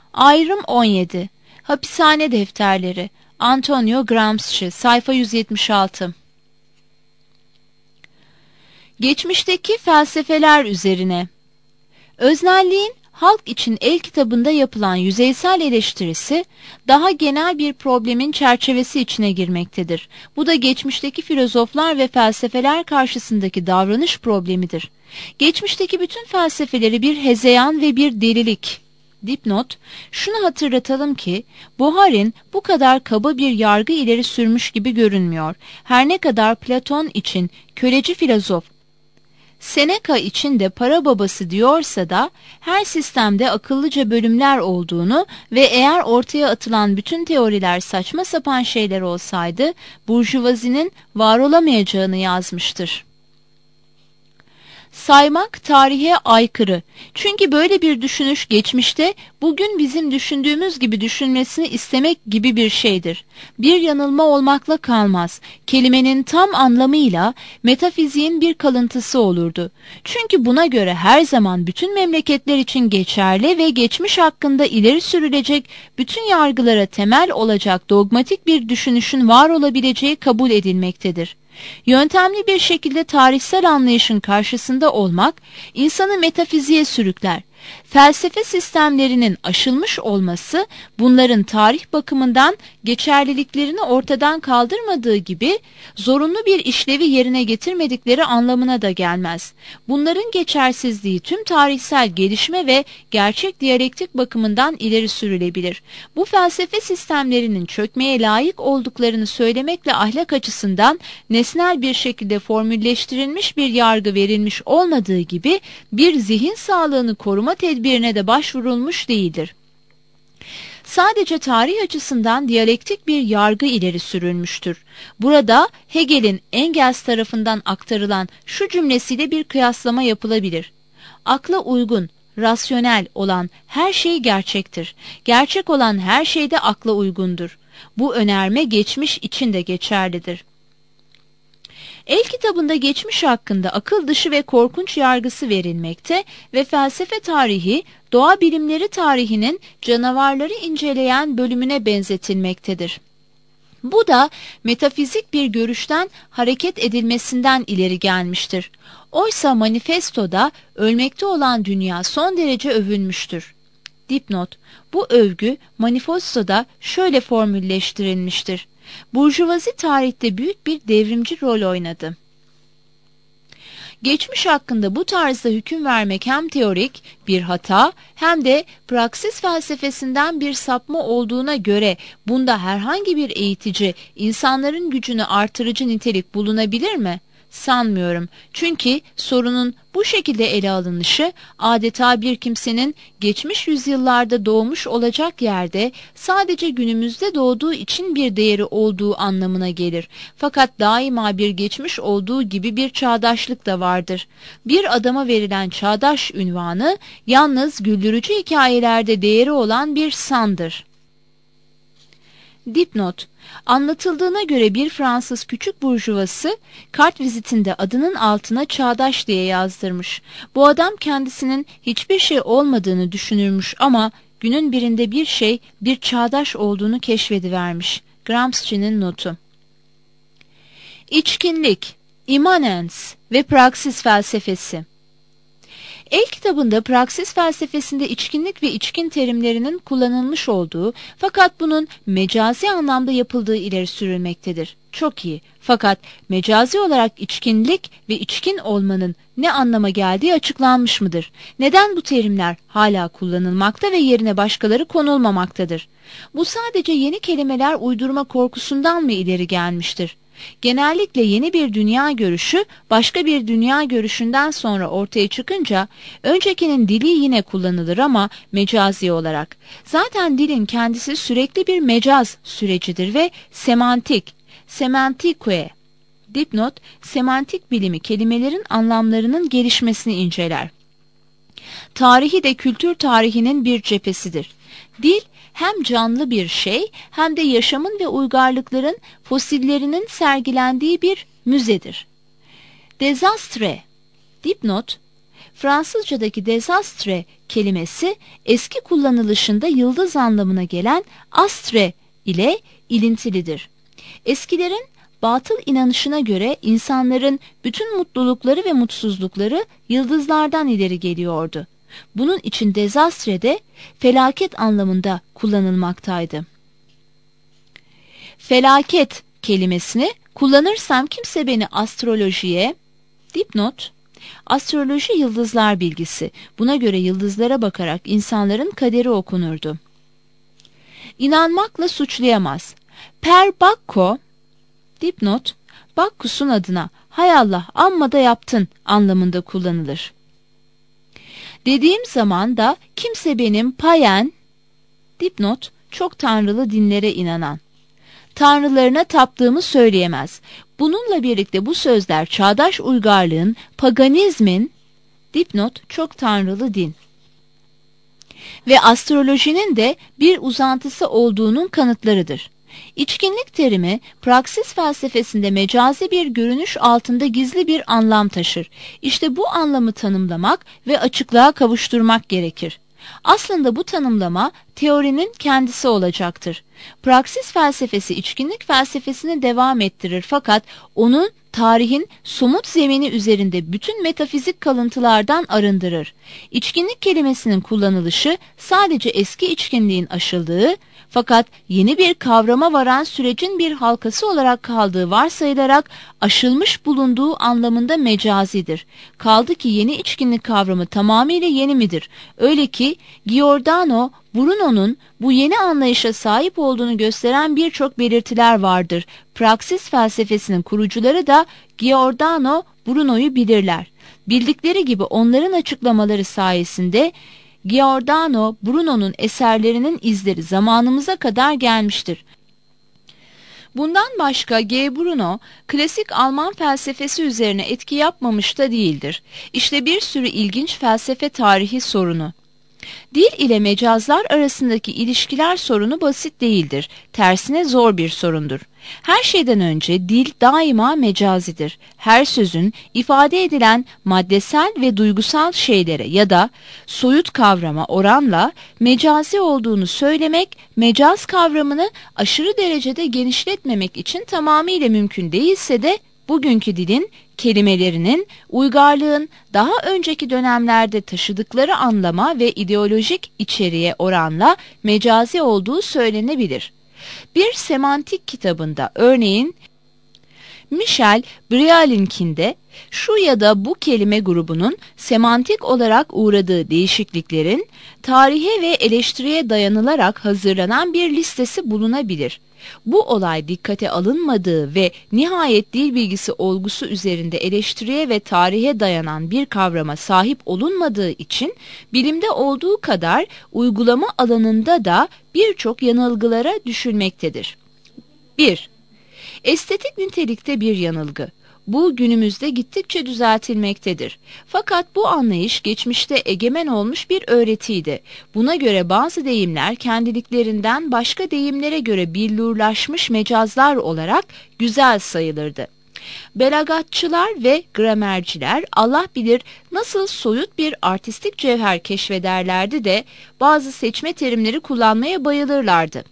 Ayrım 17. Hapishane defterleri. Antonio Gramsci, sayfa 176. Geçmişteki felsefeler üzerine. Öznelliğin halk için el kitabında yapılan yüzeysel eleştirisi, daha genel bir problemin çerçevesi içine girmektedir. Bu da geçmişteki filozoflar ve felsefeler karşısındaki davranış problemidir. Geçmişteki bütün felsefeleri bir hezeyan ve bir delilik. Dipnot, şunu hatırlatalım ki, Buharin bu kadar kaba bir yargı ileri sürmüş gibi görünmüyor. Her ne kadar Platon için köleci filozof, Seneca için de para babası diyorsa da, her sistemde akıllıca bölümler olduğunu ve eğer ortaya atılan bütün teoriler saçma sapan şeyler olsaydı, burjuvazinin var olamayacağını yazmıştır. Saymak tarihe aykırı. Çünkü böyle bir düşünüş geçmişte bugün bizim düşündüğümüz gibi düşünmesini istemek gibi bir şeydir. Bir yanılma olmakla kalmaz. Kelimenin tam anlamıyla metafiziğin bir kalıntısı olurdu. Çünkü buna göre her zaman bütün memleketler için geçerli ve geçmiş hakkında ileri sürülecek bütün yargılara temel olacak dogmatik bir düşünüşün var olabileceği kabul edilmektedir. Yöntemli bir şekilde tarihsel anlayışın karşısında olmak, insanı metafiziğe sürükler. Felsefe sistemlerinin aşılmış olması, bunların tarih bakımından geçerliliklerini ortadan kaldırmadığı gibi, zorunlu bir işlevi yerine getirmedikleri anlamına da gelmez. Bunların geçersizliği tüm tarihsel gelişme ve gerçek diyalektik bakımından ileri sürülebilir. Bu felsefe sistemlerinin çökmeye layık olduklarını söylemekle ahlak açısından nesnel bir şekilde formülleştirilmiş bir yargı verilmiş olmadığı gibi, bir zihin sağlığını koruma tedbirine de başvurulmuş değildir. Sadece tarih açısından diyalektik bir yargı ileri sürülmüştür. Burada Hegel'in Engels tarafından aktarılan şu cümlesiyle bir kıyaslama yapılabilir. Akla uygun, rasyonel olan her şey gerçektir. Gerçek olan her şey de akla uygundur. Bu önerme geçmiş için de geçerlidir. El kitabında geçmiş hakkında akıl dışı ve korkunç yargısı verilmekte ve felsefe tarihi, doğa bilimleri tarihinin canavarları inceleyen bölümüne benzetilmektedir. Bu da metafizik bir görüşten hareket edilmesinden ileri gelmiştir. Oysa manifestoda ölmekte olan dünya son derece övülmüştür. Dipnot, bu övgü manifestoda şöyle formülleştirilmiştir. Burjuvazi tarihte büyük bir devrimci rol oynadı. Geçmiş hakkında bu tarzda hüküm vermek hem teorik bir hata hem de praksis felsefesinden bir sapma olduğuna göre bunda herhangi bir eğitici, insanların gücünü artırıcı nitelik bulunabilir mi? Sanmıyorum. Çünkü sorunun bu şekilde ele alınışı adeta bir kimsenin geçmiş yüzyıllarda doğmuş olacak yerde sadece günümüzde doğduğu için bir değeri olduğu anlamına gelir. Fakat daima bir geçmiş olduğu gibi bir çağdaşlık da vardır. Bir adama verilen çağdaş ünvanı yalnız güldürücü hikayelerde değeri olan bir sandır. Dipnot, anlatıldığına göre bir Fransız küçük burjuvası kart vizitinde adının altına çağdaş diye yazdırmış. Bu adam kendisinin hiçbir şey olmadığını düşünürmüş ama günün birinde bir çağdaş olduğunu keşfedivermiş. Gramsci'nin notu. İçkinlik, immanens ve praksis felsefesi. El kitabında praksis felsefesinde içkinlik ve içkin terimlerinin kullanılmış olduğu fakat bunun mecazi anlamda yapıldığı ileri sürülmektedir. Çok iyi. Fakat mecazi olarak içkinlik ve içkin olmanın ne anlama geldiği açıklanmış mıdır? Neden bu terimler hala kullanılmakta ve yerine başkaları konulmamaktadır? Bu sadece yeni kelimeler uydurma korkusundan mı ileri gelmiştir? Genellikle yeni bir dünya görüşü başka bir dünya görüşünden sonra ortaya çıkınca öncekinin dili yine kullanılır ama mecazi olarak. Zaten dilin kendisi sürekli bir mecaz sürecidir ve semantikue. Dipnot, semantik bilimi kelimelerin anlamlarının gelişmesini inceler. Tarihi de kültür tarihinin bir cephesidir. Dil hem canlı bir şey hem de yaşamın ve uygarlıkların fosillerinin sergilendiği bir müzedir. Desastre. Dipnot, Fransızcadaki désastre kelimesi eski kullanılışında yıldız anlamına gelen astre ile ilintilidir. Eskilerin batıl inanışına göre insanların bütün mutlulukları ve mutsuzlukları yıldızlardan ileri geliyordu. Bunun için dezastre de felaket anlamında kullanılmaktaydı. Felaket kelimesini kullanırsam kimse beni astrolojiye, dipnot, astroloji yıldızlar bilgisi, buna göre yıldızlara bakarak insanların kaderi okunurdu. İnanmakla suçlayamaz. Per Bacco, dipnot, Bakkus'un adına hay Allah amma da yaptın anlamında kullanılır. Dediğim zaman da kimse benim payen, dipnot, çok tanrılı dinlere inanan, tanrılarına taptığımı söyleyemez. Bununla birlikte bu sözler çağdaş uygarlığın, paganizmin, dipnot, çok tanrılı din ve astrolojinin de bir uzantısı olduğunun kanıtlarıdır. İçkinlik terimi, praksis felsefesinde mecazi bir görünüş altında gizli bir anlam taşır. İşte bu anlamı tanımlamak ve açıklığa kavuşturmak gerekir. Aslında bu tanımlama teorinin kendisi olacaktır. Praksis felsefesi içkinlik felsefesini devam ettirir fakat onun tarihin somut zemini üzerinde bütün metafizik kalıntılardan arındırır. İçkinlik kelimesinin kullanılışı sadece eski içkinliğin aşıldığı fakat yeni bir kavrama varan sürecin bir halkası olarak kaldığı varsayılarak aşılmış bulunduğu anlamında mecazidir. Kaldı ki yeni içkinlik kavramı tamamıyla yeni midir? Öyle ki Giordano Bruno'nun bu yeni anlayışa sahip olduğunu gösteren birçok belirtiler vardır. Praksis felsefesinin kurucuları da Giordano Bruno'yu bilirler. Bildikleri gibi onların açıklamaları sayesinde Giordano Bruno'nun eserlerinin izleri zamanımıza kadar gelmiştir. Bundan başka G. Bruno, klasik Alman felsefesi üzerine etki yapmamış da değildir. İşte bir sürü ilginç felsefe tarihi sorunu. Dil ile mecazlar arasındaki ilişkiler sorunu basit değildir. Tersine zor bir sorundur. Her şeyden önce dil daima mecazidir. Her sözün ifade edilen maddesel ve duygusal şeylere ya da soyut kavrama oranla mecazi olduğunu söylemek, mecaz kavramını aşırı derecede genişletmemek için tamamıyla mümkün değilse de bugünkü dilin kelimelerinin uygarlığın daha önceki dönemlerde taşıdıkları anlama ve ideolojik içeriğe oranla mecazi olduğu söylenebilir. Bir semantik kitabında örneğin Michel Brialinck'inde şu ya da bu kelime grubunun semantik olarak uğradığı değişikliklerin tarihe ve eleştiriye dayanılarak hazırlanan bir listesi bulunabilir. Bu olay dikkate alınmadığı ve nihayet dil bilgisi olgusu üzerinde eleştiriye ve tarihe dayanan bir kavrama sahip olunmadığı için bilimde olduğu kadar uygulama alanında da birçok yanılgılara düşülmektedir. 1. Estetik nitelikte bir yanılgı. Bu günümüzde gittikçe düzeltilmektedir. Fakat bu anlayış geçmişte egemen olmuş bir öğretiydi. Buna göre bazı deyimler kendiliklerinden başka deyimlere göre billurlaşmış mecazlar olarak güzel sayılırdı. Belagatçılar ve gramerciler Allah bilir nasıl soyut bir artistik cevher keşfederlerdi de bazı seçme terimleri kullanmaya bayılırlardı.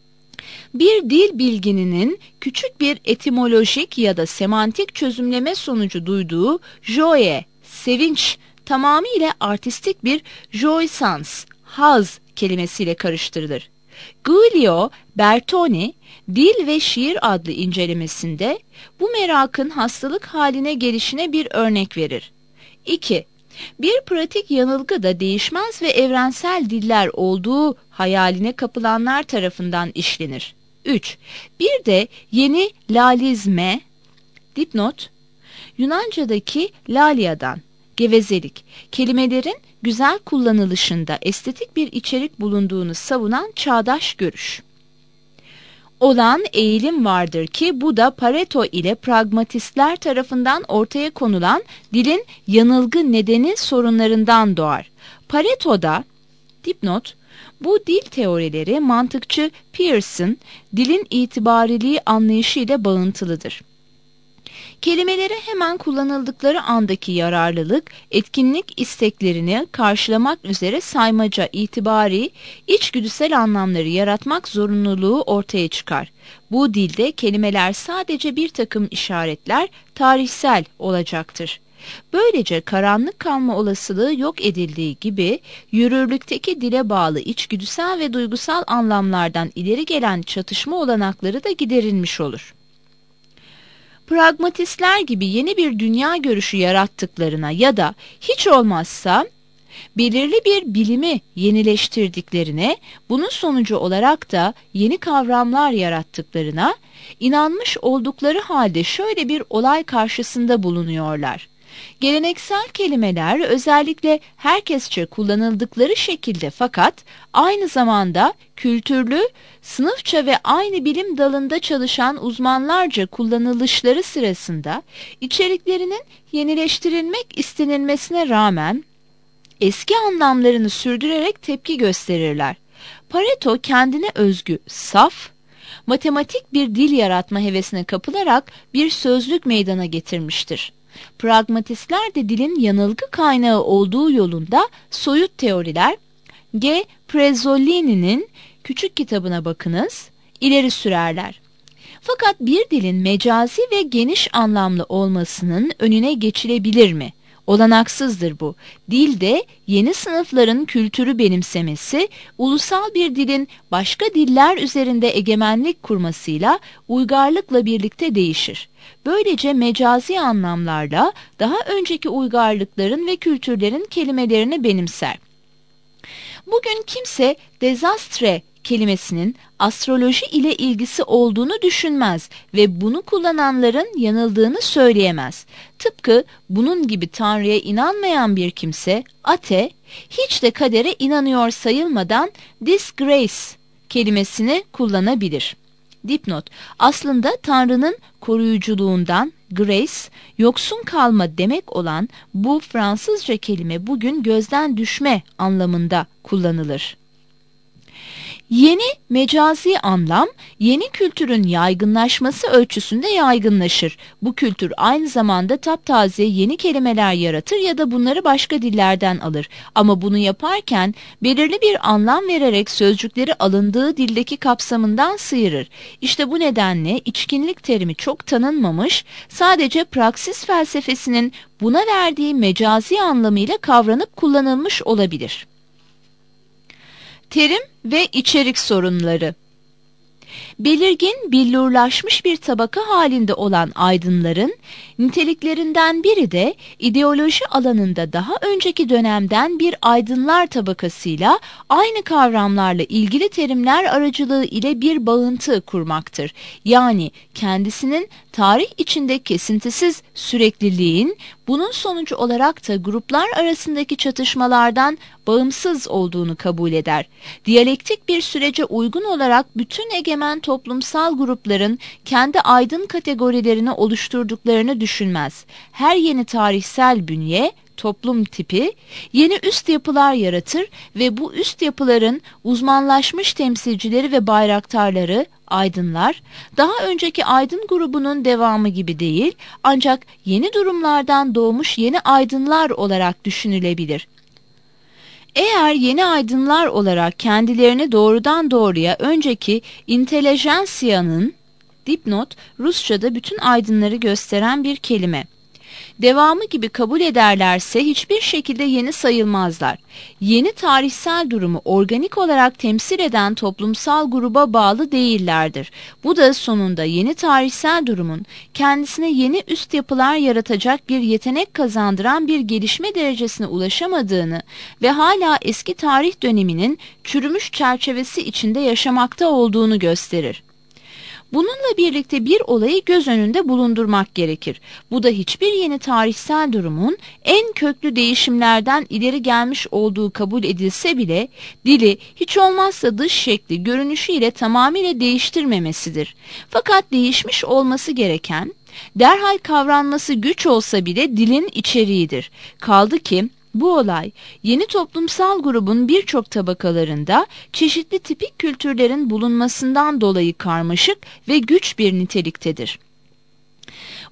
Bir dil bilgininin küçük bir etimolojik ya da semantik çözümleme sonucu duyduğu joie, sevinç, tamamıyla artistik bir jouissance, haz kelimesiyle karıştırılır. Giulio Bertoni, Dil ve Şiir adlı incelemesinde bu merakın hastalık haline gelişine bir örnek verir. 2. Bir pratik yanılgı da değişmez ve evrensel diller olduğu hayaline kapılanlar tarafından işlenir. 3. Bir de yeni lalizme, dipnot, Yunanca'daki laliadan, gevezelik, kelimelerin güzel kullanılışında estetik bir içerik bulunduğunu savunan çağdaş görüş. Olan eğilim vardır ki bu da Pareto ile pragmatistler tarafından ortaya konulan dilin yanılgı nedeni sorunlarından doğar. Pareto'da, dipnot, bu dil teorileri mantıkçı Peirce'ın dilin itibariliği anlayışı ile bağıntılıdır. Kelimeleri hemen kullanıldıkları andaki yararlılık, etkinlik isteklerini karşılamak üzere saymaca, itibari, içgüdüsel anlamları yaratmak zorunluluğu ortaya çıkar. Bu dilde kelimeler sadece bir takım işaretler, tarihsel olacaktır. Böylece karanlık kalma olasılığı yok edildiği gibi, yürürlükteki dile bağlı içgüdüsel ve duygusal anlamlardan ileri gelen çatışma olanakları da giderilmiş olur. Pragmatistler gibi yeni bir dünya görüşü yarattıklarına ya da hiç olmazsa belirli bir bilimi yenileştirdiklerine, bunun sonucu olarak da yeni kavramlar yarattıklarına inanmış oldukları halde şöyle bir olay karşısında bulunuyorlar. Geleneksel kelimeler özellikle herkesçe kullanıldıkları şekilde fakat aynı zamanda kültürlü, sınıfça ve aynı bilim dalında çalışan uzmanlarca kullanılışları sırasında içeriklerinin yenileştirilmek istenilmesine rağmen eski anlamlarını sürdürerek tepki gösterirler. Pareto kendine özgü, saf, matematik bir dil yaratma hevesine kapılarak bir sözlük meydana getirmiştir. Pragmatistler de dilin yanılgı kaynağı olduğu yolunda soyut teoriler, G. Prezzolini'nin küçük kitabına bakınız, ileri sürerler. Fakat bir dilin mecazi ve geniş anlamlı olmasının önüne geçilebilir mi? Olanaksızdır bu. Dilde yeni sınıfların kültürü benimsemesi, ulusal bir dilin başka diller üzerinde egemenlik kurmasıyla uygarlıkla birlikte değişir. Böylece mecazi anlamlarla daha önceki uygarlıkların ve kültürlerin kelimelerini benimser. Bugün kimse dezastre kelimesinin astroloji ile ilgisi olduğunu düşünmez ve bunu kullananların yanıldığını söyleyemez. Tıpkı bunun gibi Tanrı'ya inanmayan bir kimse, ate, hiç de kadere inanıyor sayılmadan disgrace kelimesini kullanabilir. Dipnot: aslında Tanrı'nın koruyuculuğundan grace, yoksun kalma demek olan bu Fransızca kelime bugün gözden düşme anlamında kullanılır. Yeni mecazi anlam, yeni kültürün yaygınlaşması ölçüsünde yaygınlaşır. Bu kültür aynı zamanda taptaze yeni kelimeler yaratır ya da bunları başka dillerden alır. Ama bunu yaparken belirli bir anlam vererek sözcükleri alındığı dildeki kapsamından sıyırır. İşte bu nedenle içkinlik terimi çok tanınmamış, sadece praksis felsefesinin buna verdiği mecazi anlamıyla kavranıp kullanılmış olabilir. Terim ve içerik sorunları. Belirgin, billurlaşmış bir tabaka halinde olan aydınların niteliklerinden biri de ideoloji alanında daha önceki dönemden bir aydınlar tabakasıyla aynı kavramlarla ilgili terimler aracılığı ile bir bağıntı kurmaktır. Yani kendisinin tarih içinde kesintisiz sürekliliğin, bunun sonucu olarak da gruplar arasındaki çatışmalardan bağımsız olduğunu kabul eder. Diyalektik bir sürece uygun olarak bütün egemen toplumsal grupların kendi aydın kategorilerini oluşturduklarını düşünmez. Her yeni tarihsel bünye, toplum tipi, yeni üst yapılar yaratır ve bu üst yapıların uzmanlaşmış temsilcileri ve bayraktarları, aydınlar, daha önceki aydın grubunun devamı gibi değil, ancak yeni durumlardan doğmuş yeni aydınlar olarak düşünülebilir. Eğer yeni aydınlar olarak kendilerini doğrudan doğruya önceki intelejansiyanın, dipnot, Rusça'da bütün aydınları gösteren bir kelime, devamı gibi kabul ederlerse hiçbir şekilde yeni sayılmazlar. Yeni tarihsel durumu organik olarak temsil eden toplumsal gruba bağlı değillerdir. Bu da sonunda yeni tarihsel durumun kendisine yeni üst yapılar yaratacak bir yetenek kazandıran bir gelişme derecesine ulaşamadığını ve hala eski tarih döneminin çürümüş çerçevesi içinde yaşamakta olduğunu gösterir. Bununla birlikte bir olayı göz önünde bulundurmak gerekir. Bu da hiçbir yeni tarihsel durumun en köklü değişimlerden ileri gelmiş olduğu kabul edilse bile dili hiç olmazsa dış şekli görünüşüyle tamamıyla değiştirmemesidir. Fakat değişmiş olması gereken, derhal kavranması güç olsa bile dilin içeriğidir. Kaldı ki bu olay yeni toplumsal grubun birçok tabakalarında çeşitli tipik kültürlerin bulunmasından dolayı karmaşık ve güç bir niteliktedir.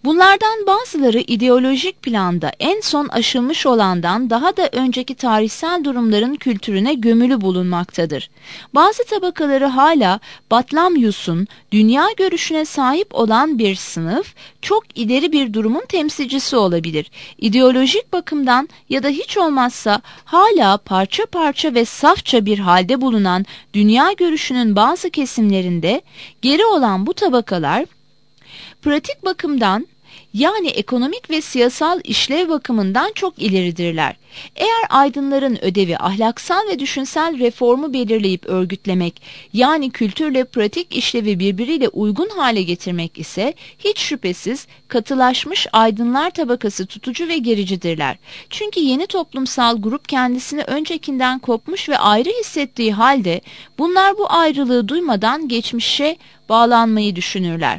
Bunlardan bazıları ideolojik planda en son aşılmış olandan daha da önceki tarihsel durumların kültürüne gömülü bulunmaktadır. Bazı tabakaları hala Batlamyus'un dünya görüşüne sahip olan bir sınıf, çok ileri bir durumun temsilcisi olabilir. İdeolojik bakımdan ya da hiç olmazsa hala parça parça ve safça bir halde bulunan dünya görüşünün bazı kesimlerinde geri olan bu tabakalar, pratik bakımdan yani ekonomik ve siyasal işlev bakımından çok ileridirler. Eğer aydınların ödevi ahlaksal ve düşünsel reformu belirleyip örgütlemek, yani kültürle pratik işlevi birbiriyle uygun hale getirmek ise hiç şüphesiz katılaşmış aydınlar tabakası tutucu ve gericidirler. Çünkü yeni toplumsal grup kendisini öncekinden kopmuş ve ayrı hissettiği halde bunlar bu ayrılığı duymadan geçmişe bağlanmayı düşünürler.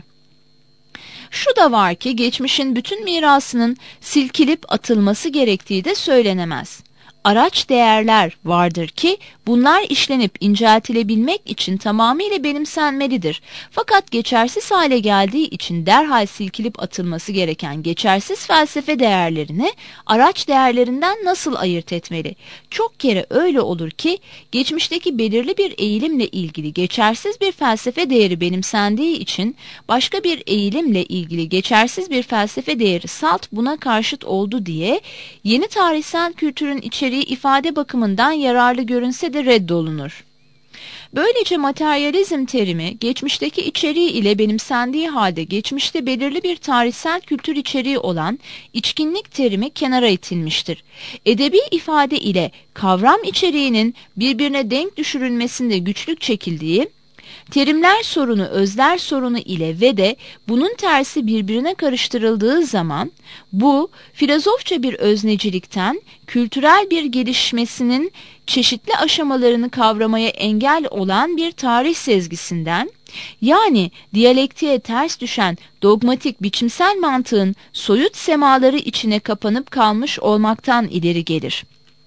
Şu da var ki geçmişin bütün mirasının silkilip atılması gerektiği de söylenemez. Araç değerler vardır ki bunlar işlenip inceltilebilmek için tamamıyla benimsenmelidir. Fakat geçersiz hale geldiği için derhal silkilip atılması gereken geçersiz felsefe değerlerini araç değerlerinden nasıl ayırt etmeli? Çok kere öyle olur ki geçmişteki belirli bir eğilimle ilgili geçersiz bir felsefe değeri benimsendiği için başka bir eğilimle ilgili geçersiz bir felsefe değeri salt buna karşıt oldu diye yeni tarihsel kültürün içeriği ifade bakımından yararlı görünse de reddolunur. Böylece materyalizm terimi geçmişteki içeriği ile benimsendiği halde geçmişte belirli bir tarihsel kültür içeriği olan içkinlik terimi kenara itilmiştir. Edebi ifade ile kavram içeriğinin birbirine denk düşürülmesinde güçlük çekildiği, terimler sorunu özler sorunu ile ve de bunun tersi birbirine karıştırıldığı zaman bu filozofça bir öznecilikten kültürel bir gelişmesinin çeşitli aşamalarını kavramaya engel olan bir tarih sezgisinden, yani diyalektiğe ters düşen dogmatik biçimsel mantığın soyut semaları içine kapanıp kalmış olmaktan ileri gelir.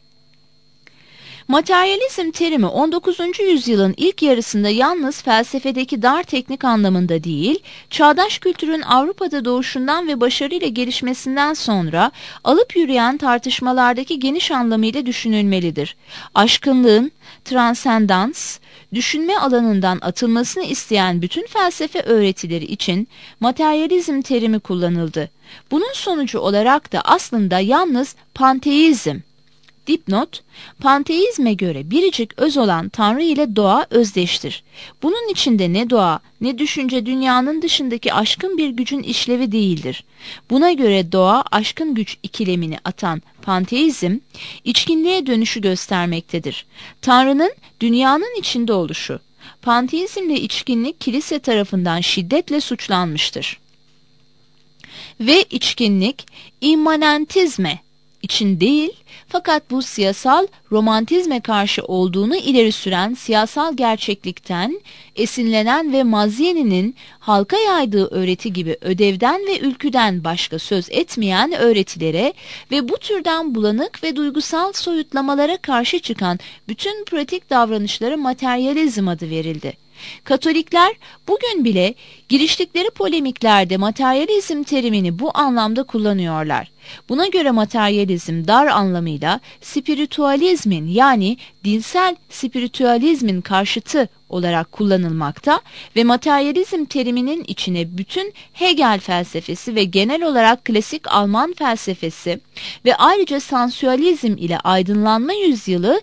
Materyalizm terimi 19. yüzyılın ilk yarısında yalnız felsefedeki dar teknik anlamında değil, çağdaş kültürün Avrupa'da doğuşundan ve başarıyla gelişmesinden sonra alıp yürüyen tartışmalardaki geniş anlamıyla düşünülmelidir. Aşkınlığın, transendans, düşünme alanından atılmasını isteyen bütün felsefe öğretileri için materyalizm terimi kullanıldı. Bunun sonucu olarak da aslında yalnız panteizm, dipnot, panteizme göre biricik öz olan Tanrı ile doğa özdeştir. Bunun içinde ne doğa ne düşünce dünyanın dışındaki aşkın bir gücün işlevi değildir. Buna göre doğa aşkın güç ikilemini atan panteizm, içkinliğe dönüşü göstermektedir. Tanrı'nın dünyanın içinde oluşu. Panteizmle içkinlik kilise tarafından şiddetle suçlanmıştır. Ve içkinlik immanentizme için değil, fakat bu siyasal romantizme karşı olduğunu ileri süren siyasal gerçeklikten esinlenen ve Mazzini'nin halka yaydığı öğreti gibi ödevden ve ülküden başka söz etmeyen öğretilere ve bu türden bulanık ve duygusal soyutlamalara karşı çıkan bütün pratik davranışlara materyalizm adı verildi. Katolikler bugün bile giriştikleri polemiklerde materyalizm terimini bu anlamda kullanıyorlar. Buna göre materyalizm dar anlamıyla spiritüalizmin yani dinsel spiritüalizmin karşıtı olarak kullanılmakta ve materyalizm teriminin içine bütün Hegel felsefesi ve genel olarak klasik Alman felsefesi ve ayrıca sansüalizm ile aydınlanma yüzyılı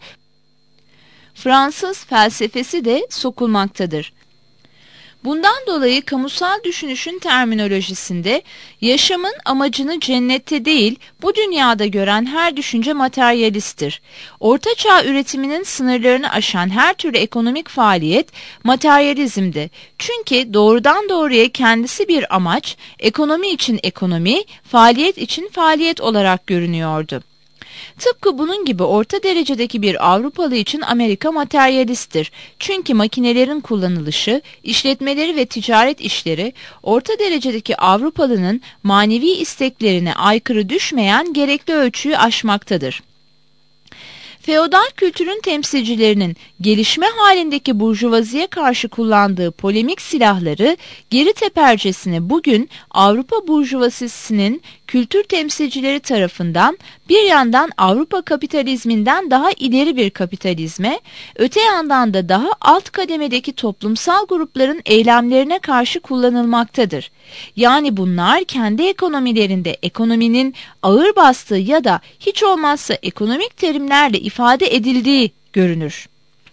Fransız felsefesi de sokulmaktadır. Bundan dolayı kamusal düşünüşün terminolojisinde yaşamın amacını cennette değil bu dünyada gören her düşünce materyalisttir. Ortaçağ üretiminin sınırlarını aşan her türlü ekonomik faaliyet materyalizmdi. Çünkü doğrudan doğruya kendisi bir amaç, ekonomi için ekonomi, faaliyet için faaliyet olarak görünüyordu. Tıpkı bunun gibi orta derecedeki bir Avrupalı için Amerika materyalisttir. Çünkü makinelerin kullanılışı, işletmeleri ve ticaret işleri orta derecedeki Avrupalının manevi isteklerine aykırı düşmeyen gerekli ölçüyü aşmaktadır. Feodal kültürün temsilcilerinin gelişme halindeki burjuvaziye karşı kullandığı polemik silahları geri tepercesine bugün Avrupa burjuvazisinin kültür temsilcileri tarafından bir yandan Avrupa kapitalizminden daha ileri bir kapitalizme, öte yandan da daha alt kademedeki toplumsal grupların eylemlerine karşı kullanılmaktadır. Yani bunlar kendi ekonomilerinde ekonominin ağır bastığı ya da hiç olmazsa ekonomik terimlerle ifade edildiği görünür.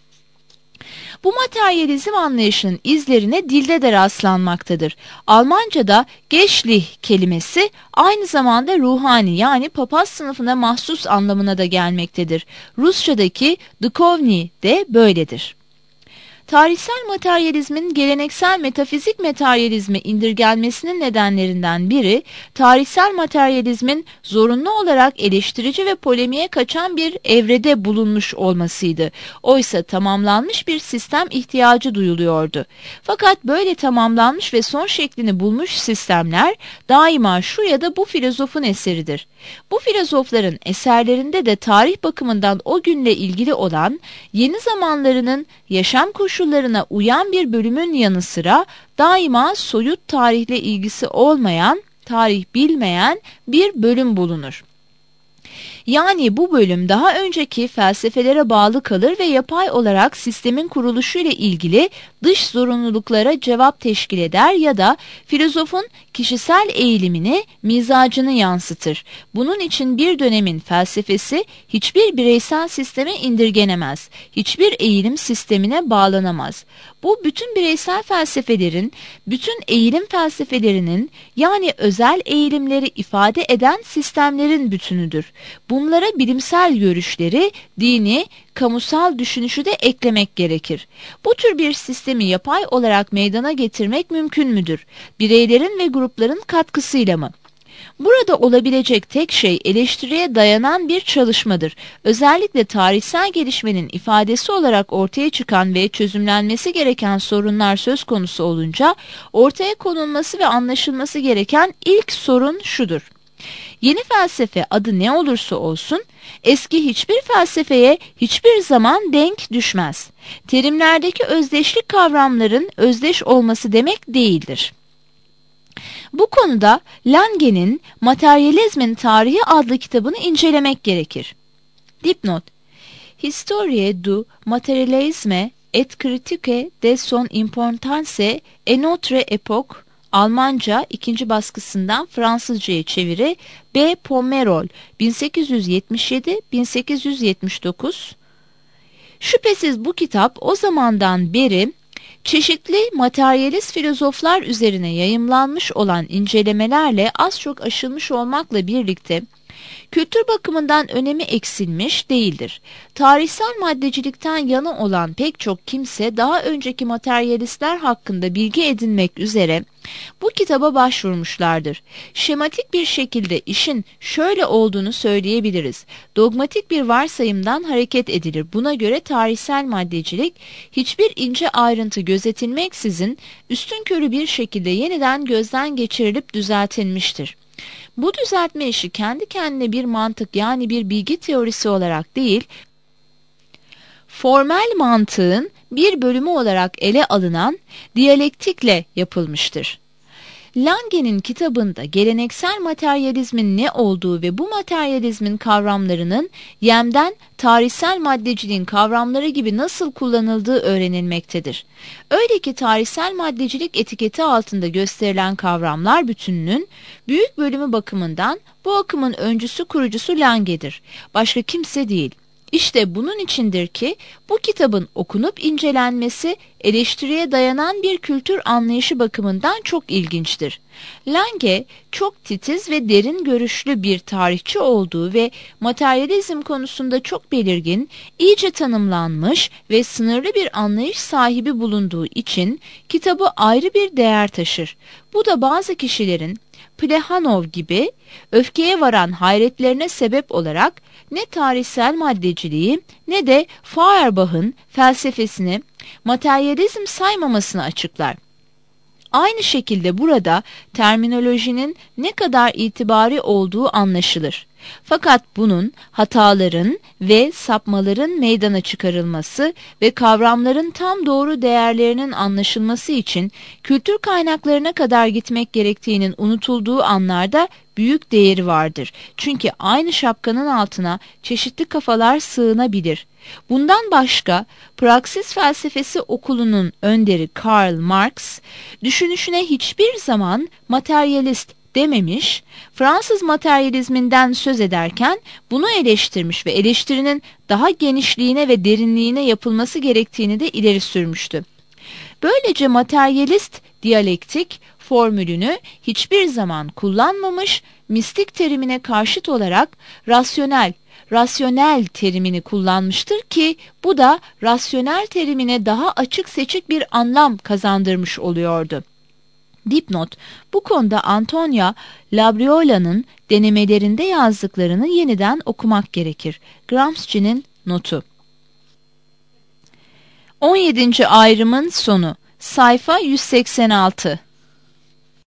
Bu materyalizm anlayışının izlerine dilde de rastlanmaktadır. Almanca'da Geschlich kelimesi aynı zamanda ruhani yani papaz sınıfına mahsus anlamına da gelmektedir. Rusçadaki dukovny de böyledir. Tarihsel materyalizmin geleneksel metafizik materyalizme indirgenmesinin nedenlerinden biri, tarihsel materyalizmin zorunlu olarak eleştirici ve polemiğe kaçan bir evrede bulunmuş olmasıydı. Oysa tamamlanmış bir sistem ihtiyacı duyuluyordu. Fakat böyle tamamlanmış ve son şeklini bulmuş sistemler daima şu ya da bu filozofun eseridir. Bu filozofların eserlerinde de tarih bakımından o günle ilgili olan, yeni zamanlarının yaşam koşullarına uyan bir bölümün yanı sıra daima soyut tarihle ilgisi olmayan, tarih bilmeyen bir bölüm bulunur. Yani bu bölüm daha önceki felsefelere bağlı kalır ve yapay olarak sistemin kuruluşu ile ilgili dış zorunluluklara cevap teşkil eder ya da filozofun kişisel eğilimini, mizacını yansıtır. Bunun için bir dönemin felsefesi hiçbir bireysel sisteme indirgenemez, hiçbir eğilim sistemine bağlanamaz. Bu bütün bireysel felsefelerin, bütün eğilim felsefelerinin yani özel eğilimleri ifade eden sistemlerin bütünüdür. Bunlara bilimsel görüşleri, dini, kamusal düşünüşü de eklemek gerekir. Bu tür bir sistemi yapay olarak meydana getirmek mümkün müdür? Bireylerin ve grupların katkısıyla mı? Burada olabilecek tek şey eleştiriye dayanan bir çalışmadır. Özellikle tarihsel gelişmenin ifadesi olarak ortaya çıkan ve çözümlenmesi gereken sorunlar söz konusu olunca ortaya konulması ve anlaşılması gereken ilk sorun şudur. Yeni felsefe adı ne olursa olsun eski hiçbir felsefeye hiçbir zaman denk düşmez. Terimlerdeki özdeşlik kavramların özdeş olması demek değildir. Bu konuda Lange'nin Materyalizmin Tarihi adlı kitabını incelemek gerekir. Dipnot: Historie du materialisme et critique de son importance en notre époque, Almanca 2. baskısından Fransızcaya çeviri, B. Pomerol 1877-1879. Şüphesiz bu kitap o zamandan beri çeşitli materyalist filozoflar üzerine yayımlanmış olan incelemelerle az çok aşılmış olmakla birlikte kültür bakımından önemi eksilmiş değildir. Tarihsel maddecilikten yana olan pek çok kimse daha önceki materyalistler hakkında bilgi edinmek üzere bu kitaba başvurmuşlardır. Şematik bir şekilde işin şöyle olduğunu söyleyebiliriz. Dogmatik bir varsayımdan hareket edilir. Buna göre tarihsel maddecilik hiçbir ince ayrıntı gözetilmeksizin üstünkörü bir şekilde yeniden gözden geçirilip düzeltilmiştir. Bu düzeltme işi kendi kendine bir mantık yani bir bilgi teorisi olarak değil, formel mantığın bir bölümü olarak ele alınan diyalektikle yapılmıştır. Lange'nin kitabında geleneksel materyalizmin ne olduğu ve bu materyalizmin kavramlarının Yem'den tarihsel maddeciliğin kavramları gibi nasıl kullanıldığı öğrenilmektedir. Öyle ki tarihsel maddecilik etiketi altında gösterilen kavramlar bütününün büyük bölümü bakımından bu akımın öncüsü kurucusu Lange'dir. Başka kimse değil. İşte bunun içindir ki bu kitabın okunup incelenmesi eleştiriye dayanan bir kültür anlayışı bakımından çok ilginçtir. Lange çok titiz ve derin görüşlü bir tarihçi olduğu ve materyalizm konusunda çok belirgin, iyice tanımlanmış ve sınırlı bir anlayış sahibi bulunduğu için kitabı ayrı bir değer taşır. Bu da bazı kişilerin Plehanov gibi öfkeye varan hayretlerine sebep olarak ne tarihsel maddeciliği ne de Feuerbach'ın felsefesini materyalizm saymamasını açıklar. Aynı şekilde burada terminolojinin ne kadar itibari olduğu anlaşılır. Fakat bunun hataların ve sapmaların meydana çıkarılması ve kavramların tam doğru değerlerinin anlaşılması için kültür kaynaklarına kadar gitmek gerektiğinin unutulduğu anlarda büyük değeri vardır. Çünkü aynı şapkanın altına çeşitli kafalar sığınabilir. Bundan başka Praksis Felsefesi okulunun önderi Karl Marx, düşünüşüne hiçbir zaman materyalist dememiş, Fransız materyalizminden söz ederken bunu eleştirmiş ve eleştirinin daha genişliğine ve derinliğine yapılması gerektiğini de ileri sürmüştü. Böylece materyalist diyalektik formülünü hiçbir zaman kullanmamış, mistik terimine karşıt olarak rasyonel terimini kullanmıştır ki bu da rasyonel terimine daha açık seçik bir anlam kazandırmış oluyordu. Dipnot: bu konuda Antonia Labriola'nın denemelerinde yazdıklarını yeniden okumak gerekir. Gramsci'nin notu. 17. ayrımın sonu. Sayfa 186.